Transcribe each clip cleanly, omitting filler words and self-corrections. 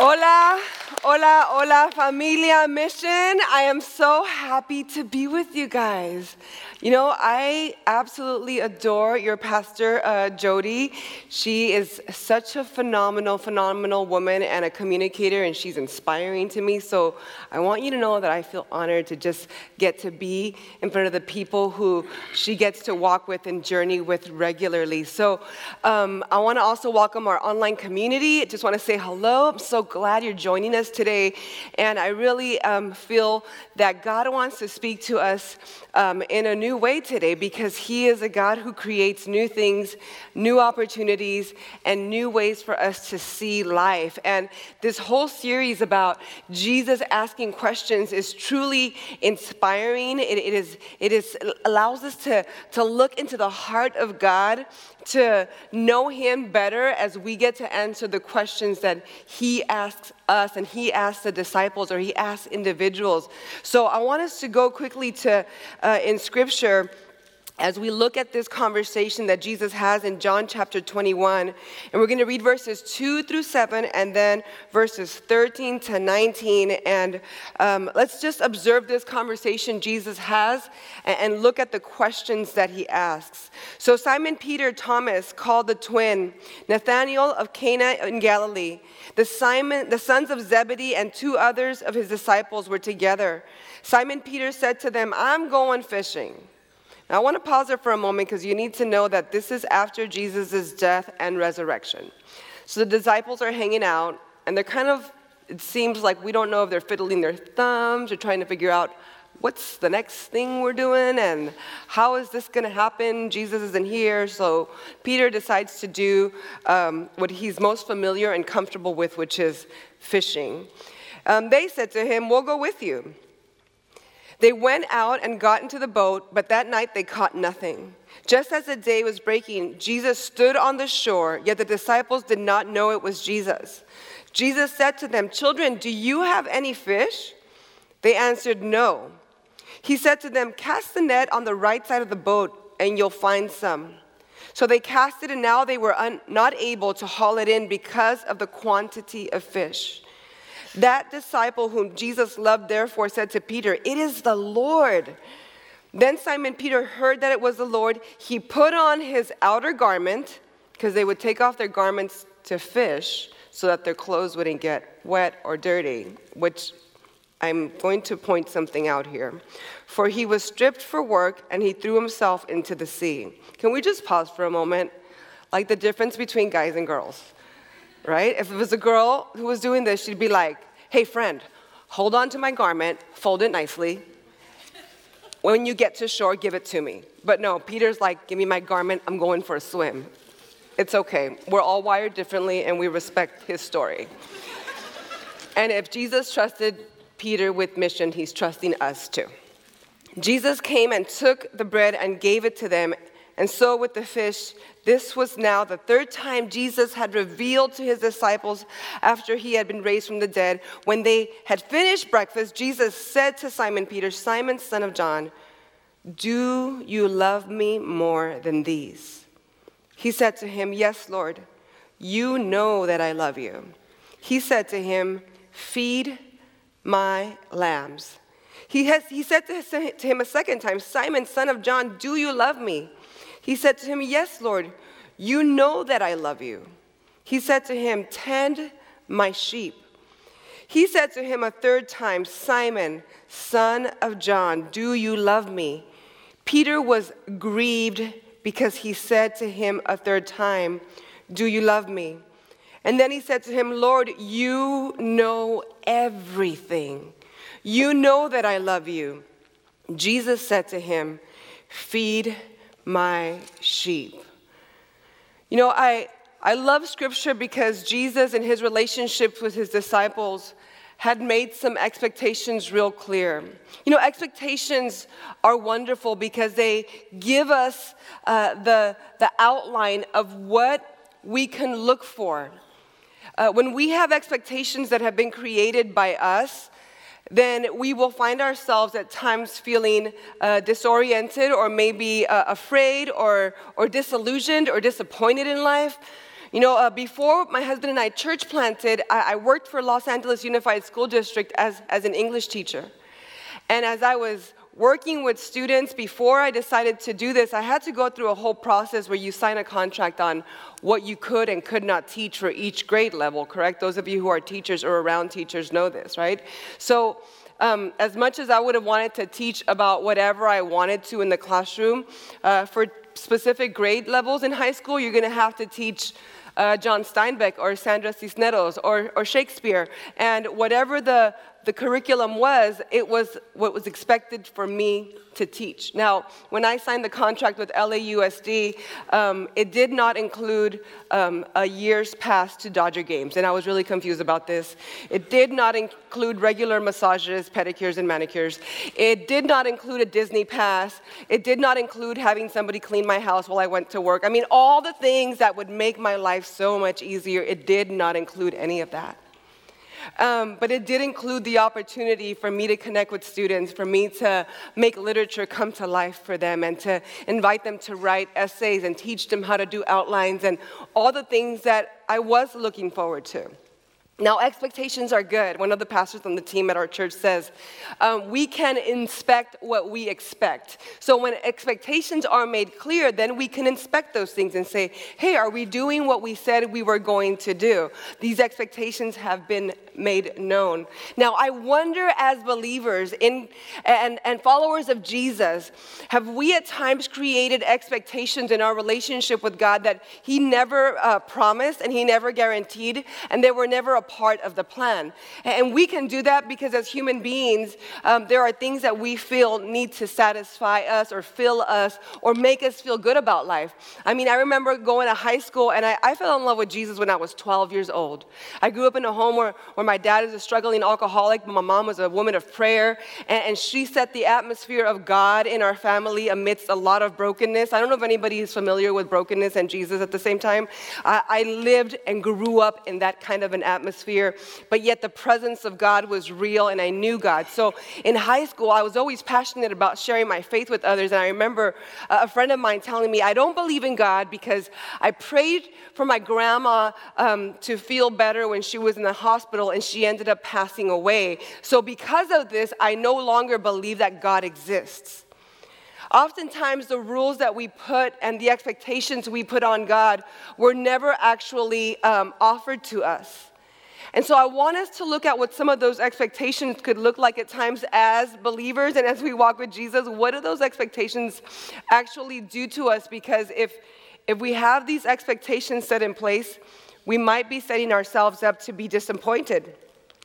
Hola, hola, hola, familia mission. I am so happy to be with you guys. You know, I absolutely adore your pastor, Jody. She is such a phenomenal woman and a communicator, and she's inspiring to me. So I want you to know that I feel honored to just get to be in front of the people who she gets to walk with and journey with regularly. So I want to also welcome our online community. I just want to say hello. I'm so glad you're joining us today. And I really feel that God wants to speak to us in a new way today, because He is a God who creates new things, new opportunities, and new ways for us to see life. And this whole series about Jesus asking questions is truly inspiring. It allows us to look into the heart of God, to know Him better as we get to answer the questions that He asks us and He asks the disciples, or He asks individuals. So I want us to go quickly to in Scripture as we look at this conversation that Jesus has in John chapter 21. And we're going to read verses 2 through 7 and then verses 13 to 19. And let's just observe this conversation Jesus has and look at the questions that He asks. So Simon Peter, Thomas, called the twin, Nathanael of Cana in Galilee, the sons of Zebedee, and two others of his disciples were together. Simon Peter said to them, "I'm going fishing." Now, I want to pause there for a moment, because you need to know that this is after Jesus' death and resurrection. So the disciples are hanging out, and they're kind of, it seems like we don't know if they're fiddling their thumbs or trying to figure out what's the next thing we're doing and how is this going to happen? Jesus isn't here. So Peter decides to do what he's most familiar and comfortable with, which is fishing. They said to him, "We'll go with you." They went out and got into the boat, but that night they caught nothing. Just as the day was breaking, Jesus stood on the shore, yet the disciples did not know it was Jesus. Jesus said to them, "Children, do you have any fish?" They answered, "No." He said to them, "Cast the net on the right side of the boat, and you'll find some." So they cast it, and now they were not able to haul it in because of the quantity of fish. That disciple whom Jesus loved therefore said to Peter, "It is the Lord." Then Simon Peter heard that it was the Lord. He put on his outer garment, because they would take off their garments to fish so that their clothes wouldn't get wet or dirty, which I'm going to point something out here. For he was stripped for work, and he threw himself into the sea. Can we just pause for a moment? Like the difference between guys and girls. Right? If it was a girl who was doing this, she'd be like, "Hey, friend, hold on to my garment, fold it nicely. When you get to shore, give it to me." But no, Peter's like, "Give me my garment, I'm going for a swim." It's okay. We're all wired differently, and we respect his story. And if Jesus trusted Peter with mission, He's trusting us too. Jesus came and took the bread and gave it to them, and so with the fish. This was now the third time Jesus had revealed to His disciples after He had been raised from the dead. When they had finished breakfast, Jesus said to Simon Peter, "Simon, son of John, do you love me more than these?" He said to him, "Yes, Lord, you know that I love you." He said to him, "Feed my lambs." He said to him a second time, "Simon, son of John, do you love me?" He said to him, "Yes, Lord, you know that I love you." He said to him, "Tend my sheep." He said to him a third time, "Simon, son of John, do you love me?" Peter was grieved because he said to him a third time, "Do you love me?" And then he said to him, "Lord, you know everything. You know that I love you." Jesus said to him, "Feed my sheep." You know, I love Scripture because Jesus, in His relationships with His disciples, had made some expectations real clear. You know, expectations are wonderful because they give us the outline of what we can look for. When we have expectations that have been created by us, then we will find ourselves at times feeling disoriented, or maybe afraid or disillusioned or disappointed in life. Before my husband and I church planted, I worked for Los Angeles Unified School District as an English teacher. And as I was working with students, before I decided to do this, I had to go through a whole process where you sign a contract on what you could and could not teach for each grade level, correct? Those of you who are teachers or around teachers know this, right? So as much as I would have wanted to teach about whatever I wanted to in the classroom, for specific grade levels in high school, you're going to have to teach John Steinbeck or Sandra Cisneros or Shakespeare. And whatever the curriculum was, it was what was expected for me to teach. Now, when I signed the contract with LAUSD, it did not include a year's pass to Dodger games, and I was really confused about this. It did not include regular massages, pedicures, and manicures. It did not include a Disney pass. It did not include having somebody clean my house while I went to work. I mean, all the things that would make my life so much easier, it did not include any of that. But it did include the opportunity for me to connect with students, for me to make literature come to life for them, and to invite them to write essays and teach them how to do outlines and all the things that I was looking forward to. Now, expectations are good. One of the pastors on the team at our church says, we can inspect what we expect. So when expectations are made clear, then we can inspect those things and say, hey, are we doing what we said we were going to do? These expectations have been made known. Now, I wonder, as believers and followers of Jesus, have we at times created expectations in our relationship with God that He never promised and He never guaranteed, and they were never a part of the plan? And we can do that because as human beings, there are things that we feel need to satisfy us or fill us or make us feel good about life. I mean, I remember going to high school, and I fell in love with Jesus when I was 12 years old. I grew up in a home where my dad is a struggling alcoholic, but my mom was a woman of prayer, and she set the atmosphere of God in our family amidst a lot of brokenness. I don't know if anybody is familiar with brokenness and Jesus at the same time. I lived and grew up in that kind of an atmosphere, but yet the presence of God was real, and I knew God. So in high school, I was always passionate about sharing my faith with others, and I remember a friend of mine telling me, I don't believe in God because I prayed for my grandma to feel better when she was in the hospital, and she ended up passing away. So because of this, I no longer believe that God exists. Oftentimes, the rules that we put and the expectations we put on God were never actually offered to us. And so I want us to look at what some of those expectations could look like at times as believers and as we walk with Jesus. What do those expectations actually do to us? Because if we have these expectations set in place, we might be setting ourselves up to be disappointed.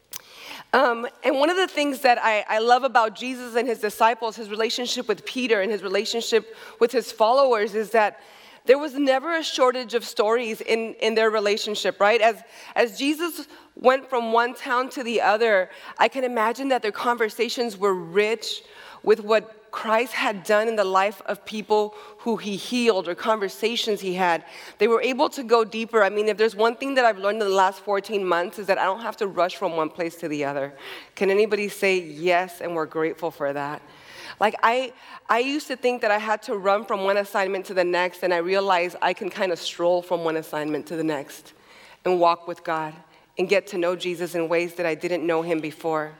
And one of the things that I love about Jesus and his disciples, his relationship with Peter and his relationship with his followers, is that there was never a shortage of stories in their relationship, right? As Jesus went from one town to the other, I can imagine that their conversations were rich with what Christ had done in the life of people who he healed or conversations he had. They were able to go deeper. I mean, if there's one thing that I've learned in the last 14 months is that I don't have to rush from one place to the other. Can anybody say yes, and we're grateful for that? Like, I used to think that I had to run from one assignment to the next, and I realized I can kind of stroll from one assignment to the next and walk with God and get to know Jesus in ways that I didn't know him before.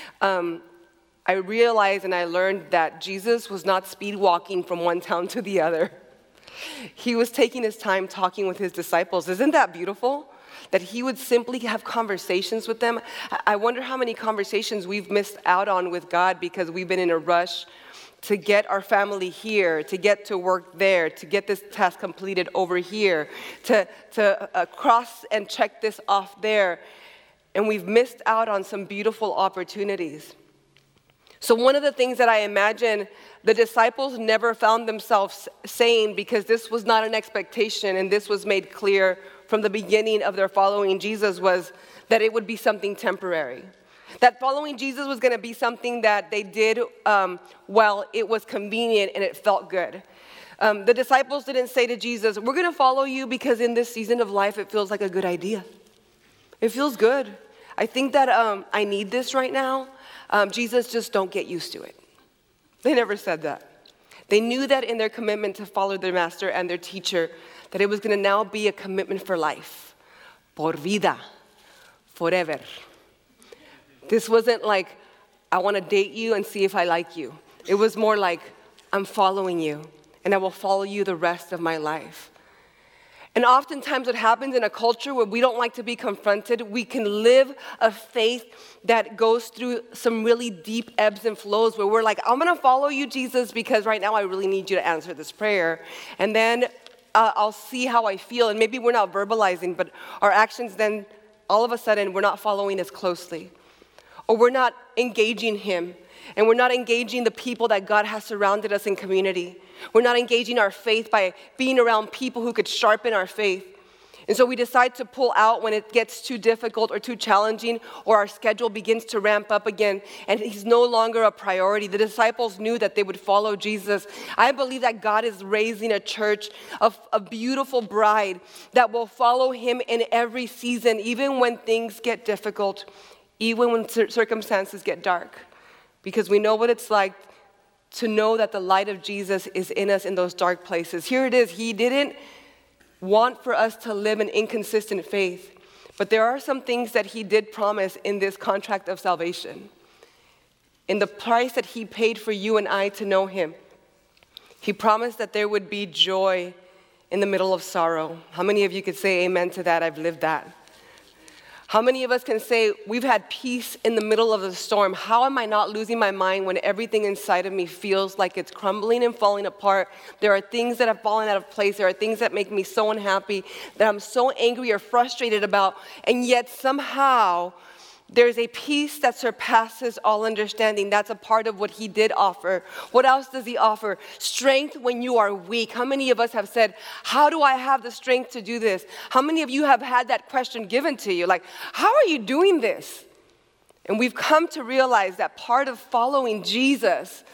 I realized and I learned that Jesus was not speed walking from one town to the other. He was taking his time talking with his disciples. Isn't that beautiful? That he would simply have conversations with them. I wonder how many conversations we've missed out on with God because we've been in a rush to get our family here, to get to work there, to get this task completed over here, to cross and check this off there. And we've missed out on some beautiful opportunities. So one of the things that I imagine the disciples never found themselves saying, because this was not an expectation and this was made clear from the beginning of their following Jesus, was that it would be something temporary. That following Jesus was going to be something that they did while it was convenient and it felt good. The disciples didn't say to Jesus, we're going to follow you because in this season of life it feels like a good idea. It feels good. I think that I need this right now. Jesus, just don't get used to it. They never said that. They knew that in their commitment to follow their master and their teacher, that it was going to now be a commitment for life. Por vida. Forever. This wasn't like, I want to date you and see if I like you. It was more like, I'm following you, and I will follow you the rest of my life. And oftentimes what happens in a culture where we don't like to be confronted, we can live a faith that goes through some really deep ebbs and flows where we're like, I'm going to follow you, Jesus, because right now I really need you to answer this prayer. And then I'll see how I feel. And maybe we're not verbalizing, but our actions then, all of a sudden, we're not following as closely. Or we're not engaging him. And we're not engaging the people that God has surrounded us in community. We're not engaging our faith by being around people who could sharpen our faith. And so we decide to pull out when it gets too difficult or too challenging, or our schedule begins to ramp up again, and he's no longer a priority. The disciples knew that they would follow Jesus. I believe that God is raising a church of a beautiful bride that will follow him in every season, even when things get difficult, even when circumstances get dark. Because we know what it's like to know that the light of Jesus is in us in those dark places. Here it is. He didn't want for us to live an inconsistent faith. But there are some things that he did promise in this contract of salvation. In the price that he paid for you and I to know him, he promised that there would be joy in the middle of sorrow. How many of you could say amen to that? I've lived that. How many of us can say, we've had peace in the middle of the storm? How am I not losing my mind when everything inside of me feels like it's crumbling and falling apart? There are things that have fallen out of place. There are things that make me so unhappy, that I'm so angry or frustrated about, and yet somehow there's a peace that surpasses all understanding. That's a part of what he did offer. What else does he offer? Strength when you are weak. How many of us have said, how do I have the strength to do this? How many of you have had that question given to you? Like, how are you doing this? And we've come to realize that part of following Jesus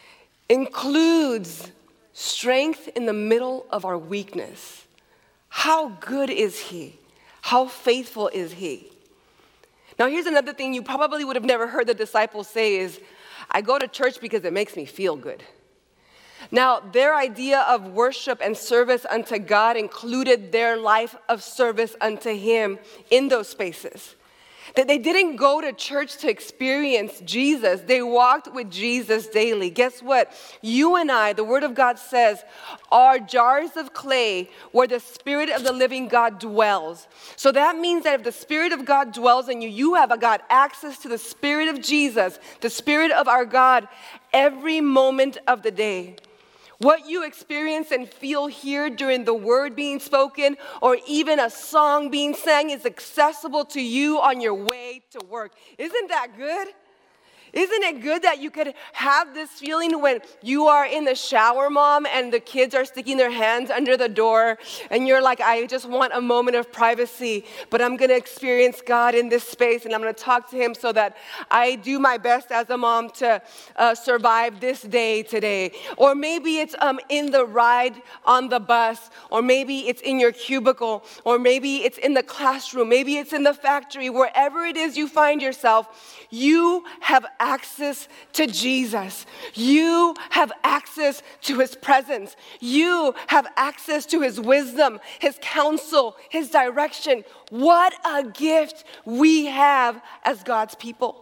includes strength in the middle of our weakness. How good is he? How faithful is he? Now, here's another thing you probably would have never heard the disciples say is, I go to church because it makes me feel good. Now, their idea of worship and service unto God included their life of service unto him in those spaces. That they didn't go to church to experience Jesus. They walked with Jesus daily. Guess what? You and I, the Word of God says, are jars of clay where the Spirit of the living God dwells. So that means that if the Spirit of God dwells in you, you have got access to the Spirit of Jesus, the Spirit of our God, every moment of the day. What you experience and feel here during the word being spoken or even a song being sang is accessible to you on your way to work. Isn't that good? Isn't it good that you could have this feeling when you are in the shower, mom, and the kids are sticking their hands under the door, and you're like, I just want a moment of privacy, but I'm going to experience God in this space, and I'm going to talk to him so that I do my best as a mom to survive this day today. Or maybe it's in the ride on the bus, or maybe it's in your cubicle, or maybe it's in the classroom, maybe it's in the factory, wherever it is you find yourself, you have access to Jesus. You have access to his presence. You have access to his wisdom, his counsel, his direction. What a gift we have as God's people.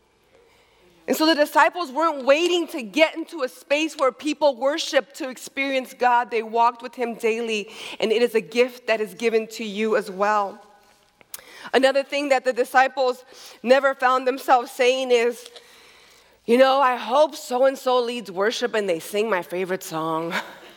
And so the disciples weren't waiting to get into a space where people worship to experience God. They walked with him daily, and it is a gift that is given to you as well. Another thing that the disciples never found themselves saying is, you know, I hope so-and-so leads worship and they sing my favorite song.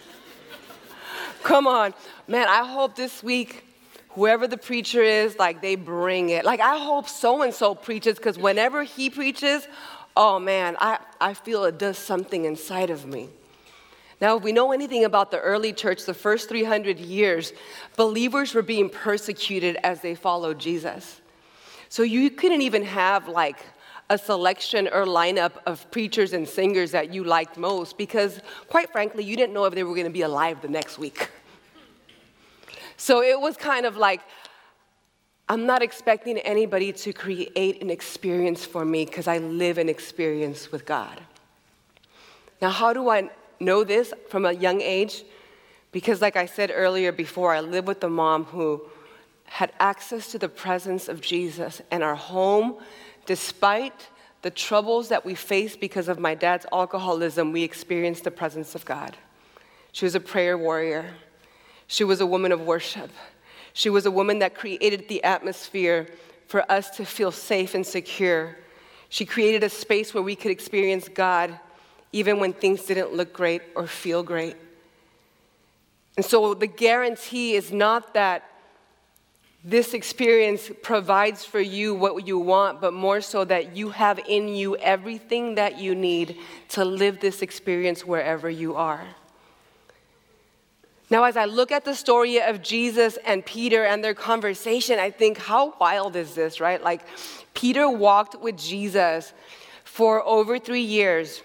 Come on. Man, I hope this week, whoever the preacher is, like they bring it. Like I hope so-and-so preaches because whenever he preaches, oh man, I feel it does something inside of me. Now, if we know anything about the early church, the first 300 years, believers were being persecuted as they followed Jesus. So you couldn't even have like a selection or lineup of preachers and singers that you liked most because, quite frankly, you didn't know if they were going to be alive the next week. So it was kind of like, I'm not expecting anybody to create an experience for me because I live an experience with God. Now, how do I know this from a young age? Because like I said earlier before, I live with a mom who had access to the presence of Jesus in our home. Despite the troubles that we faced because of my dad's alcoholism, we experienced the presence of God. She was a prayer warrior. She was a woman of worship. She was a woman that created the atmosphere for us to feel safe and secure. She created a space where we could experience God even when things didn't look great or feel great. And so the guarantee is not that this experience provides for you what you want, but more so that you have in you everything that you need to live this experience wherever you are. Now, as I look at the story of Jesus and Peter and their conversation, I think, how wild is this, right? Like, Peter walked with Jesus for over 3 years.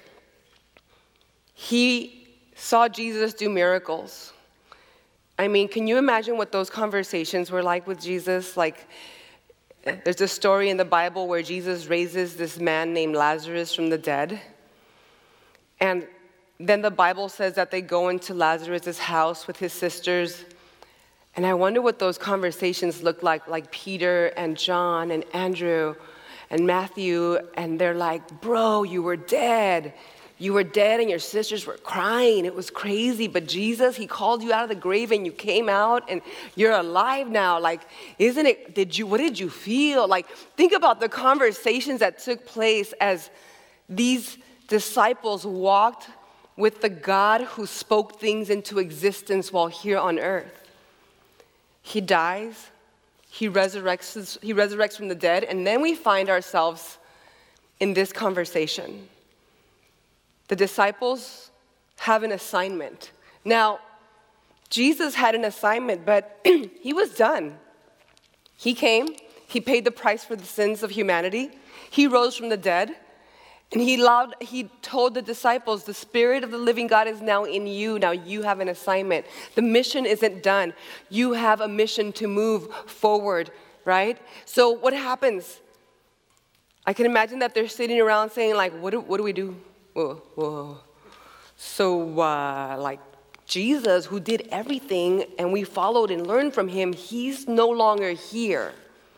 He saw Jesus do miracles. I mean, can you imagine what those conversations were like with Jesus? Like, there's a story in the Bible where Jesus raises this man named Lazarus from the dead. And then the Bible says that they go into Lazarus' house with his sisters. And I wonder what those conversations look like Peter and John and Andrew and Matthew. And they're like, bro, you were dead. You were dead and your sisters were crying. It was crazy. But Jesus, he called you out of the grave and you came out and you're alive now. Like, isn't it, what did you feel? Like, think about the conversations that took place as these disciples walked with the God who spoke things into existence while here on earth. He dies, he resurrects from the dead, and then we find ourselves in this conversation. The disciples have an assignment. Now, Jesus had an assignment, but he was done. He came, he paid the price for the sins of humanity, he rose from the dead, and he told the disciples, the Spirit of the living God is now in you. Now you have an assignment. The mission isn't done. You have a mission to move forward, right? So what happens? I can imagine that they're sitting around saying, like, what do we do? Whoa. So, like, Jesus, who did everything, and we followed and learned from him, he's no longer here.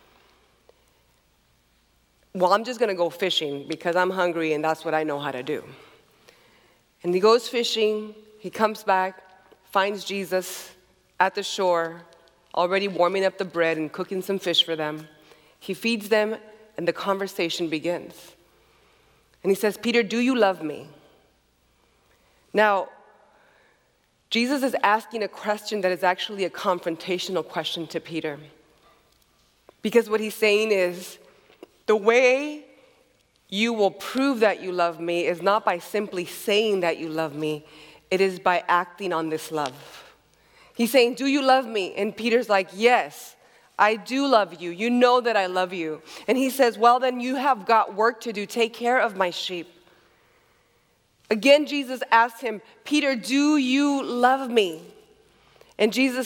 Well, I'm just going to go fishing because I'm hungry and that's what I know how to do. And he goes fishing, he comes back, finds Jesus at the shore, already warming up the bread and cooking some fish for them. He feeds them and the conversation begins. And he says, Peter, do you love me? Now, Jesus is asking a question that is actually a confrontational question to Peter. Because what he's saying is, the way you will prove that you love me is not by simply saying that you love me. It is by acting on this love. He's saying, do you love me? And Peter's like, yes, I do love you. You know that I love you. And he says, well, then you have got work to do. Take care of my sheep. Again, Jesus asked him, Peter, do you love me? And Jesus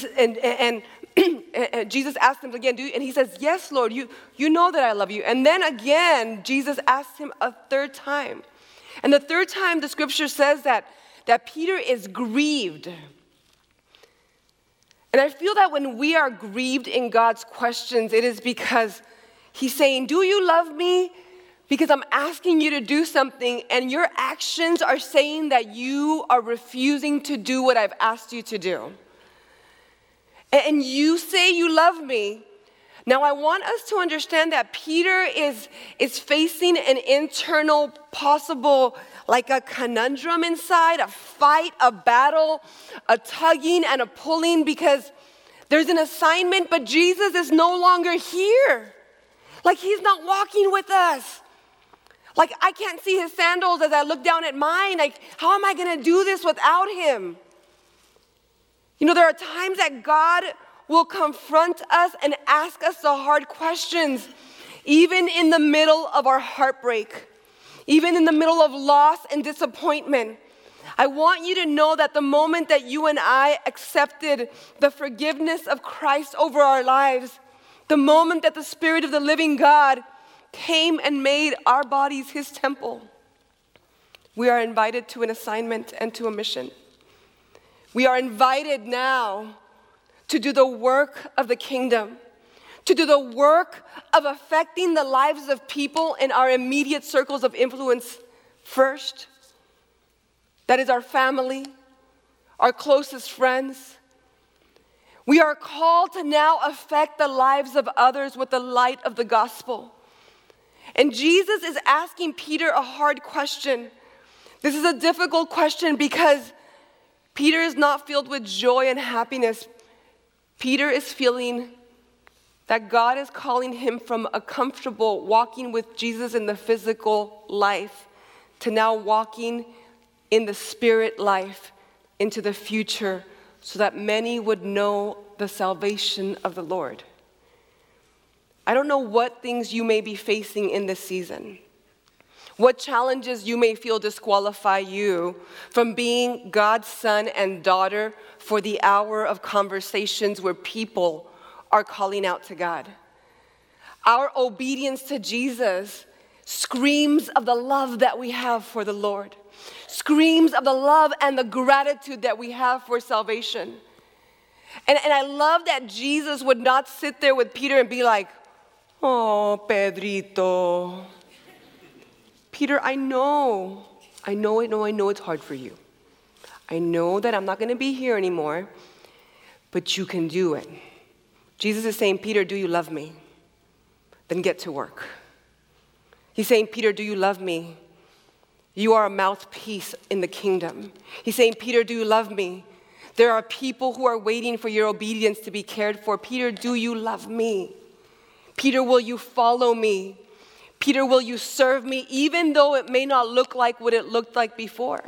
Jesus asked him again, and he says, yes, Lord, you know that I love you. And then again, Jesus asked him a third time. And the third time, the scripture says that Peter is grieved. And I feel that when we are grieved in God's questions, it is because he's saying, do you love me? Because I'm asking you to do something, and your actions are saying that you are refusing to do what I've asked you to do. And you say you love me. Now, I want us to understand that Peter is facing an internal possible, like a conundrum inside, a fight, a battle, a tugging and a pulling, because there's an assignment, but Jesus is no longer here. Like, he's not walking with us. Like, I can't see his sandals as I look down at mine. Like, how am I going to do this without him? You know, there are times that God will confront us and ask us the hard questions, even in the middle of our heartbreak, even in the middle of loss and disappointment. I want you to know that the moment that you and I accepted the forgiveness of Christ over our lives, the moment that the Spirit of the living God came and made our bodies his temple, we are invited to an assignment and to a mission. We are invited now to do the work of the kingdom, to do the work of affecting the lives of people in our immediate circles of influence first. That is our family, our closest friends. We are called to now affect the lives of others with the light of the gospel. And Jesus is asking Peter a hard question. This is a difficult question because Peter is not filled with joy and happiness. Peter is feeling that God is calling him from a comfortable walking with Jesus in the physical life to now walking in the spirit life into the future so that many would know the salvation of the Lord. I don't know what things you may be facing in this season, what challenges you may feel disqualify you from being God's son and daughter for the hour of conversations where people are calling out to God. Our obedience to Jesus screams of the love that we have for the Lord, screams of the love and the gratitude that we have for salvation. And I love that Jesus would not sit there with Peter and be like, "Oh, Pedrito. Peter, I know it's hard for you. I know that I'm not going to be here anymore, but you can do it." Jesus is saying, "Peter, do you love me? Then get to work." He's saying, "Peter, do you love me? You are a mouthpiece in the kingdom." He's saying, "Peter, do you love me? There are people who are waiting for your obedience to be cared for. Peter, do you love me? Peter, will you follow me? Peter, will you serve me, even though it may not look like what it looked like before?"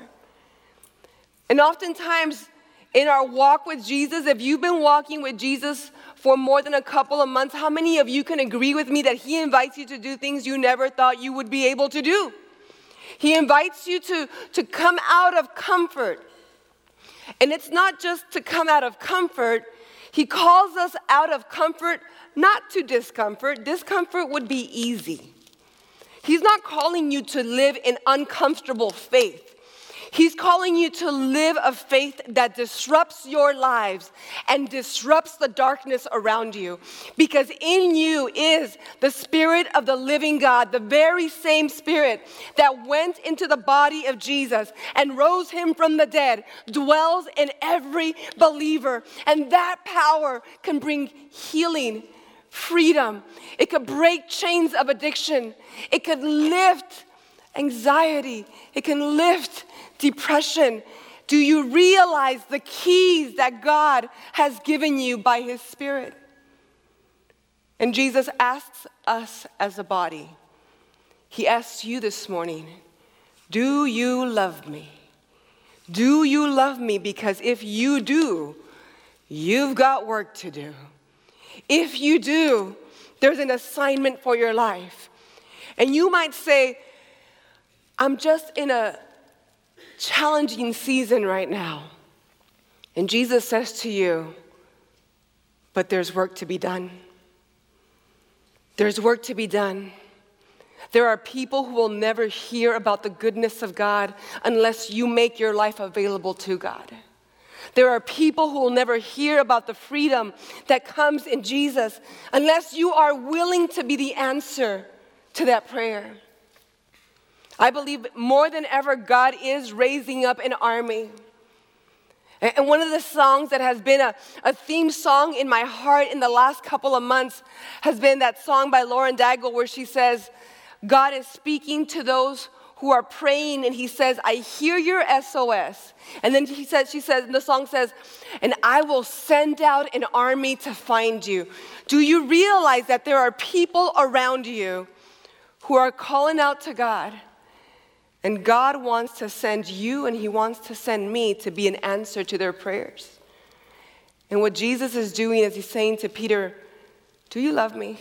And oftentimes in our walk with Jesus, if you've been walking with Jesus for more than a couple of months, how many of you can agree with me that he invites you to do things you never thought you would be able to do? He invites you to come out of comfort. And it's not just to come out of comfort. He calls us out of comfort, not to discomfort. Discomfort would be easy. He's not calling you to live in uncomfortable faith. He's calling you to live a faith that disrupts your lives and disrupts the darkness around you. Because in you is the Spirit of the living God, the very same Spirit that went into the body of Jesus and rose him from the dead, dwells in every believer. And that power can bring healing, freedom. It could break chains of addiction. It could lift anxiety. It can lift depression. Do you realize the keys that God has given you by his Spirit? And Jesus asks us as a body, he asks you this morning, do you love me? Do you love me? Because if you do, you've got work to do. If you do, there's an assignment for your life. And you might say, I'm just in a challenging season right now. And Jesus says to you, but there's work to be done. There's work to be done. There are people who will never hear about the goodness of God unless you make your life available to God. There are people who will never hear about the freedom that comes in Jesus unless you are willing to be the answer to that prayer. I believe more than ever, God is raising up an army. And one of the songs that has been a theme song in my heart in the last couple of months has been that song by Lauren Daigle where she says, God is speaking to those who are praying, and he says, I hear your SOS. And then she says, the song says, and I will send out an army to find you. Do you realize that there are people around you who are calling out to God? And God wants to send you and he wants to send me to be an answer to their prayers. And what Jesus is doing is he's saying to Peter, do you love me?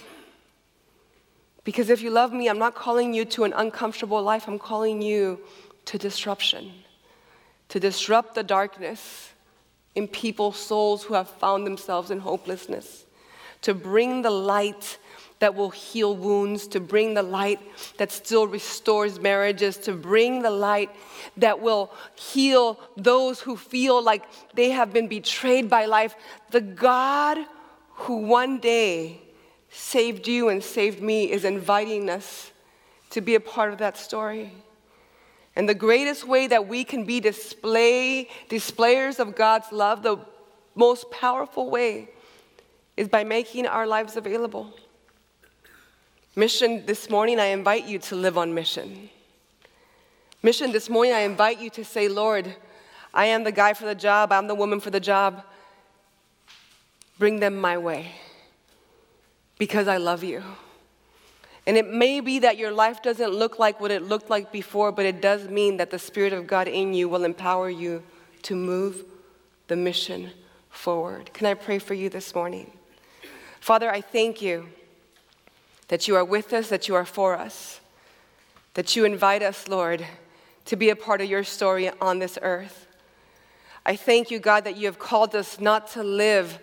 Because if you love me, I'm not calling you to an uncomfortable life. I'm calling you to disruption, to disrupt the darkness in people's souls who have found themselves in hopelessness, to bring the light that will heal wounds, to bring the light that still restores marriages, to bring the light that will heal those who feel like they have been betrayed by life. The God who one day saved you and saved me is inviting us to be a part of that story. And the greatest way that we can be displayers of God's love, the most powerful way, is by making our lives available. Mission this morning, I invite you to live on mission. Mission this morning, I invite you to say, Lord, I am the guy for the job, I'm the woman for the job. Bring them my way because I love you. And it may be that your life doesn't look like what it looked like before, but it does mean that the Spirit of God in you will empower you to move the mission forward. Can I pray for you this morning? Father, I thank you that you are with us, that you are for us, that you invite us, Lord, to be a part of your story on this earth. I thank you, God, that you have called us not to live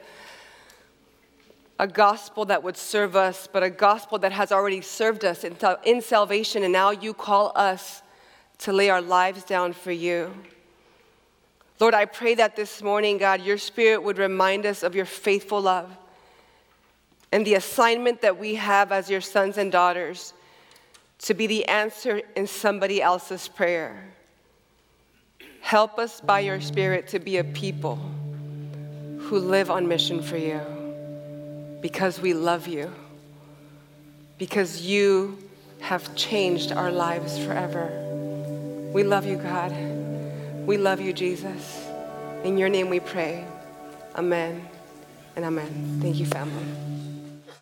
a gospel that would serve us, but a gospel that has already served us in salvation, and now you call us to lay our lives down for you. Lord, I pray that this morning, God, your Spirit would remind us of your faithful love and the assignment that we have as your sons and daughters to be the answer in somebody else's prayer. Help us by your Spirit to be a people who live on mission for you because we love you, because you have changed our lives forever. We love you, God. We love you, Jesus. In your name we pray. Amen and amen. Thank you, family.